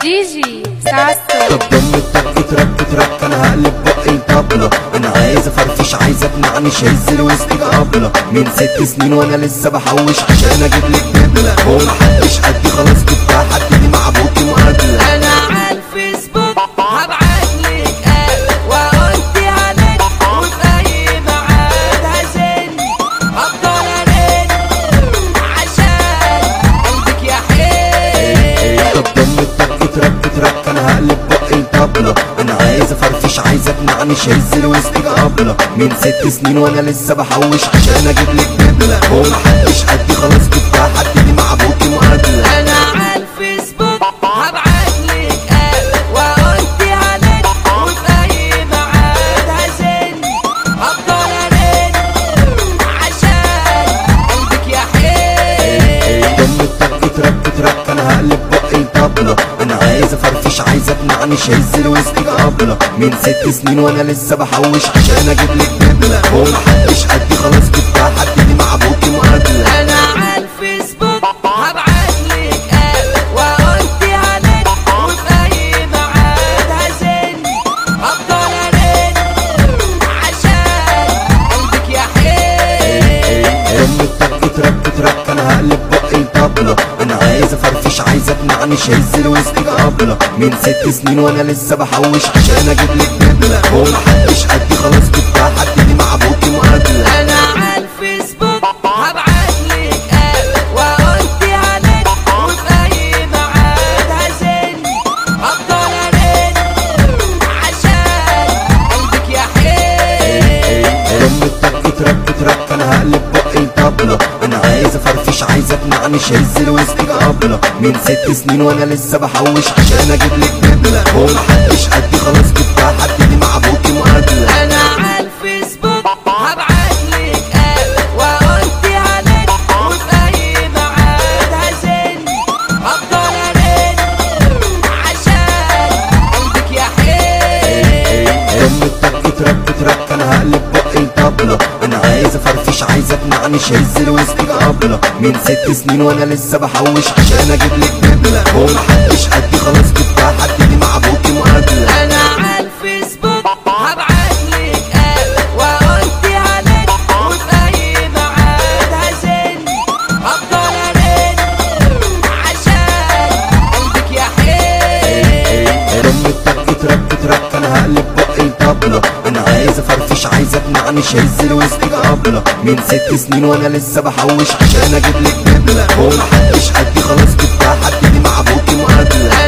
دي جي ساسو. طب دم التك ترك ترك انا هقلب بقي طبلة، انا عايز افرفش عايز اقنعني شايز الوسط قبلة من 6 سنين وانا لسه بحوش عشان اجيب لك دبلة. هو محدش قدي خلاص جبتها حددي مع ابوكي مقابلة. انا على الفيسبوك هبعتلك وقلتي عليك وفي اي ميعاد هزن افضل ارن عشان قلبك يا حلو. طب دم التك ترك ترك انا هقلب بقي طبلة، انا عايز افرفش عايز اقنعني شايز الوسط قبلة من 6 سنين وانا لسه بحوش عشان اجيب لك دبلة. هو محدش قدي خلاص جبتها حددي مع ابوكي مقابلة. انا على الفيسبوك هبعتلك وقلتي عليك وفي اي ميعاد هزن افضل ارن عشان قلبك يا حلو. دم التك ترك ترك انا هقلب بقي طبلة، انا عايز افرفش عايز اقنعني شايز الوسط قبلة من 6 سنين وانا لسه بحوش عشان اجيب لك دبلة. هو محدش قدي خلاص جبتها حددي مع ابوكي مقابلة. انا على الفيسبوك هبعتلك وقلتي عليك وفي اي ميعاد هزن افضل ارن عشان قلبك يا حلو. دم التك ترك ترك انا هقلب بقي طبلة، انا عايز افرفش عايز اقنعني شايز الوسط قبلة من 6 سنين وانا لسه بحوش عشان اجيب لك دبلة. هو محدش قدي خلاص جبتها حددي مع ابوكي مقابلة. انا على الفيسبوك هبعتلك وقلتي عليك وفي اي ميعاد هزن افضل ارن عشان قلبك يا حلو. دم التك ترك ترك انا هقلب بقي طبلة، انا عايز افرفش عايز اقنعني شايز الوسط قبلة من 6 سنين وانا لسه بحوش عشان اجيب لك دبلة. هو محدش قدي خلاص جبتها حددي مع ابوكي مقابلة. انا على الفيسبوك هبعتلك وقلتي عليك وفي اي ميعاد هزن افضل ارن عشان قلبك يا حلو. دم التك ترك ترك انا هقلب بقي طبلة، انا عايز افرفش عايز اقنعني شايز الوسط قبلة من 6 سنين وانا لسه بحوش عشان اجيب لك دبلة. هو محدش قدي خلاص جبتها حددي مع ابوكي مقابلة. انا على الفيسبوك هبعتلك وقلتي عليك وفي اي ميعاد هزن افضل ارن عشان قلبك يا حلو. دم التك ترك ترك انا هقلب بقي طبلة، انا عايز افرفش عايز اقنعني شايز الوسط قبلة من 6 سنين وانا لسه بحوش عشان اجيب لك دبلة. هو محدش قدي خلاص جبتها حددي مع ابوكي مقابلة.